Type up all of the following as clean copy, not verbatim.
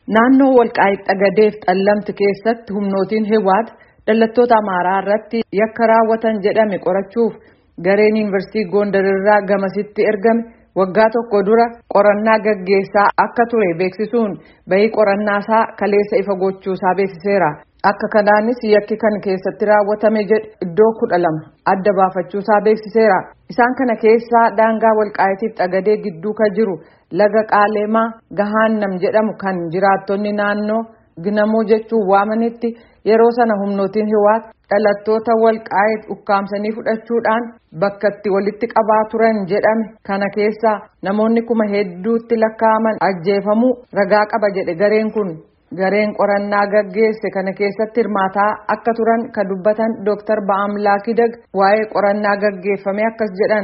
Naannoo Walqaayit Xagadeef Xallamti keessatti humnootiin Hiwaat dhalattoota Amaaraa irratti yakka raawwatan jedhame qorachuuf gareen Yuunivarsiitii Gondar irraa gamasitti ergame waggaa tokko dura qorannaa gaggeessaa akka ture beeksisuun bahii qorannaa isaa kaleessa ifa gochuusaa beeksiseera. Akka kanaanis yakki kan keessatti raawwatame jedhe iddoo 12 adda baafachuusaa beeksiseera. Isaan kana keessaa daangaa Walqaayitiif Xagadee gidduu ka jiru laga Qaaleemaa Gahaannam jedhamu kan jiraattonni naannoo Ginamoo jechuun waamanitti yeroo sana humnootiin Hiwaat dhalattoota Walqaayit ukkaamsanii fudhachuudhaan bakka itti walitti qabaa turan jedhame kana keessaa namoonni kuma hedduutti lakkaa'aman ajjeefamuu ragaa qaba jedhe gareen kun. Gareen qorannaa gaggeesse kana keessatti hirmaataa akka turan ka dubbatan Dr. Ba'amlaak Dag waa'ee qorannaa gaggeeffame akkas jedhan.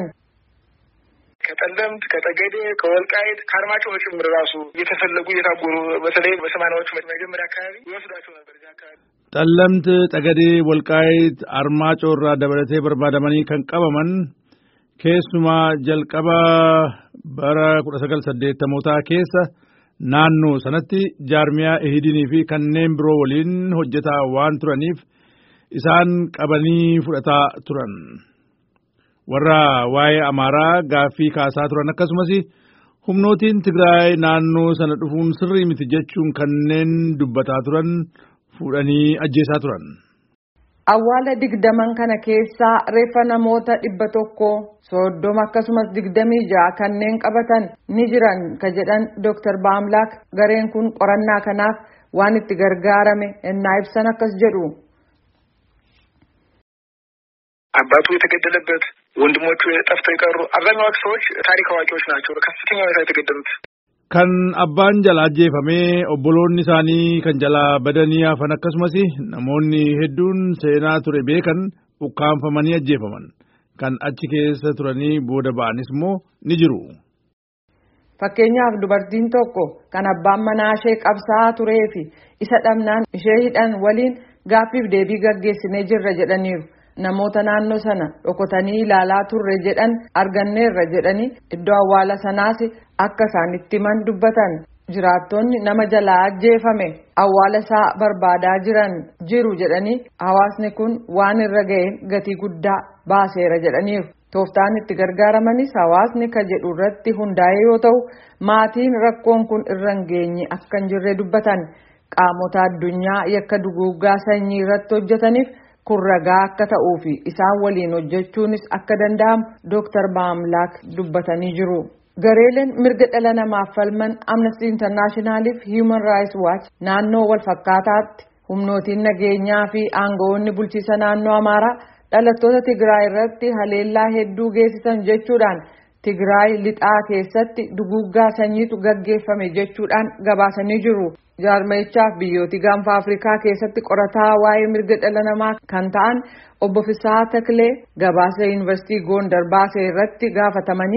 ከጠለምት ከጠገዴ ከወልቃይት ከአርማጭሆ ጭምር ራሱ እየተፈለጉ እየታጎሩ በተለይ በሰማናዎቹ መጀመሪያ አካባቢ ይወስዷቸው ነበር። ጠለምት ጠገዴ ወልቃይት አርማጭሆ irraa dabalatee barbaadamanii kan qabaman keessumaa jalqaba bara 1980 keessa naannoo sanatti jaarmiyaa ehidinii fi kanneen biroo waliin hojjetaa waan turaniif isaan qabanii fudhataa turan. warra waa'ee Amaaraa gaaffii kaasaa turan akkasumas humnootiin Tigraay naannoo sana dhufuun sirrii miti jechuun kanneen dubbataa turan fuudhanii ajjeesaa turan. Awwaala 20 kana keessaa reeffa namoota 130 akkasumas 26 kanneen qabatan ni jiran ka jedhan Dr. Ba'amlaak gareen kun qorannaa kanaaf waan itti gargaarame ennaa ibsan akkas jedhu. አባቱ የተገደለበት ወንድሞቹ ጠፍተው የቀሩ አብዛኛዎቹ ሰዎች ታሪክ አዋቂዎች ናቸው። በከፍተኛ ሁኔታ የተገደሉት kan abbaan jalaa ajjeefamee obboloonni isaanii kan jalaa badanii hafan akkasumas namoonni hedduun seenaa ture beekan ukkaanfamanii ajjeefaman kan achi keessa turanii booda ba'anis immoo ni jiru. Fakkeenyaaf dubartiin tokko kan abbaan manaa ishee qabsaa turee fi isa dhabnaan ishee hidhan waliin gaaffiif deebii gaggeessinee jirra jedhaniiru. Namoota naannoo sana dhokotanii ilaalaa turre jedhan arganneerra jedhanii iddoo awwaala sanaas akka isaan itti himan dubbatan. Jiraattonni nama jalaa ajjeefame awwaala isaa barbaadaa jiru jedhanii hawaasni kun waan irra ga'een gatii guddaa baaseera jedhaniiru. Tooftaan itti gargaaramanis hawaasni ka jedhu irratti hundaa'ee yoo ta'u maatiin rakkoon kun irra hin geenye akka hin jirre dubbatan. Qaamota addunyaa yakka duguuggaa sanyii irratti hojjetaniif kun ragaa akka ta'uu fi isaan waliin hojjechuunis akka danda'amu Dr. Ba'amlaak dubbatanii jiru. Gareeleen mirga dhala namaaf falman Amnesty International fi Human Rights Watch naannoo wal fakkaataatti humnootiin nageenyaa fi aangawoonni bulchiisa naannoo Amaaraa dhalattoota Tigraay irratti haleellaa hedduu geessisan jechuudhaan Tigraay lixaa keessatti duguuggaa sanyiitu gaggeeffame jechuudhaan gabaasanii jiru. Jaarmayichaaf biyyooti gaanfa Afrikaa keessatti qorataa waa'ee mirga dhala namaa kan ta'an obbo Fisaa Taklee gabaasa Yuunivarsiitii Gondar baasee irratti gaafatamanii.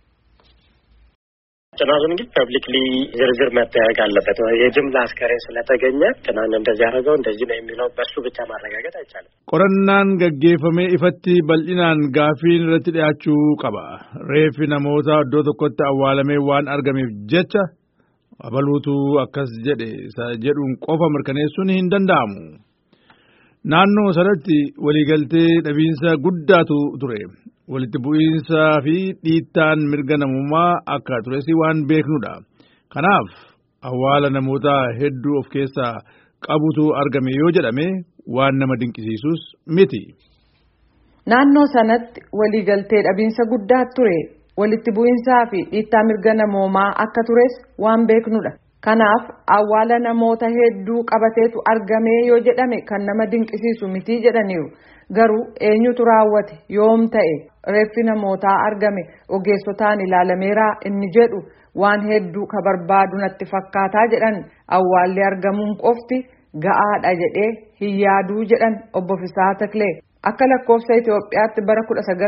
ጥናቱን ግን ፐብሊክሊ ዝርዝር መጠየቅ አለበት። የጅምላ አስከሬን ስለተገኘ ጥናን እንደዚህ ያደረገው እንደዚህ ነው የሚለው በሱ ብቻ ማረጋገጥ አይቻልም። ቆረናን ገጌፈሜ ኢፈቲ በልኢናን ጋፊን ረቲ ዲያቹ ቀባ ሬፊ ነሞታ ዶ tokkotti awwaalame waan argameef jecha abaluutu akkas jedhuun qofa mirkaneessuun hin danda'amu. Naannoo sanatti waliigaltee dhabiinsa guddaatu ture. Walitti bu'iinsaa fi dhiittaan mirga namummaa akka turesi waan beeknudha. Kanaaf awwaala namoota hedduu of keessaa qabutu argame yoo jedhame waan nama dinqisiisus miti. Naannoo sanatti waliigaltee dhabiinsa guddaa ture. Walitti bu'iinsaa fi dhiittaa mirga namummaa akka tures waan beeknudha. Kanaaf awwaala namoota hedduu qabateetu argame yoo jedhame kan nama dinqisiisu miti jedhaniiru. Garuu eenyutu raawwate yoom ta'e reeffi namootaa argame ogeessotaan ilaalameera inni jedhu waan hedduu ka barbaadu natti fakkaataa jedhan. Awwaalli argamuun qofti ga'aadha jedhee hin yaaduu jedhan obbo Fisaa Taklee. Akka lakkoofsa Itoophiyaatti bara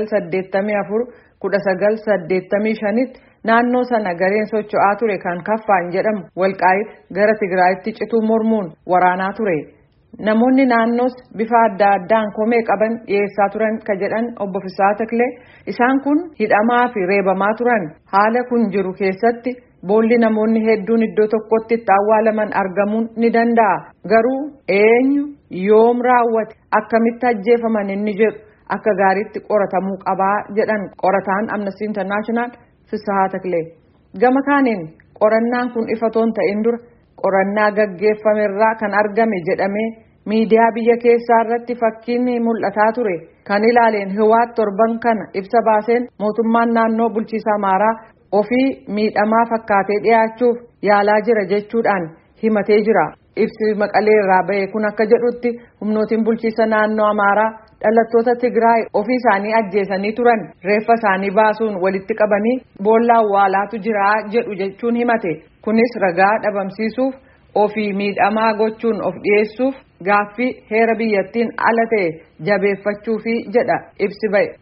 1984-1985 naannoo sana gareen socho'aa ture kan kaffaan jedhamu Walqaayit gara Tigraayitti cituu mormuun waraanaa ture. Namoonni naannoos bifa adda addaan komee qaban dhiyeessaa turan ka jedhan obbo Fisaa Taklee isaan kun hidhamaa fi reebamaa turan haala kun jiru keessatti boolli namoonni hedduun iddoo tokkotti itti awwaalaman argamuun ni danda'a. Garuu eenyu yoom raawwate akkamitti ajjeefaman inni jedhu akka gaariitti qoratamuu qabaa jedhan qorataan Amnesty International Fisahaa Taklee. Gama kaaniin qorannaan kun ifatoon ta'in dura qorannaa gaggeeffamerraa kan argame jedhamee miidiyaa biyya keessaa irratti fakkiin mul'ataa ture. Kan ilaaleen Hiwaat torban kana ibsa baaseen mootummaan naannoo bulchiisa Amaaraa ofii miidhamaa fakkaatee dhiyaachuuf yaalaa jira jechuudhaan himatee jira. Ibsi Maqalee irraa ba'e kun akka jedhutti humnootiin bulchiisa naannoo Amaaraa dhalattoota Tigraay ofii isaanii ajjeesanii turan reeffa isaanii baasuun walitti qabanii boolla awwaalaatu jira jedhu jechuun himate. Kunis ragaa dhabamsiisuuf ofii miidhamaa gochuun of dhiyeessuuf gaaffii heera biyyattiin ala ta'e jabeeffachuufi jedha ibsi ba'e.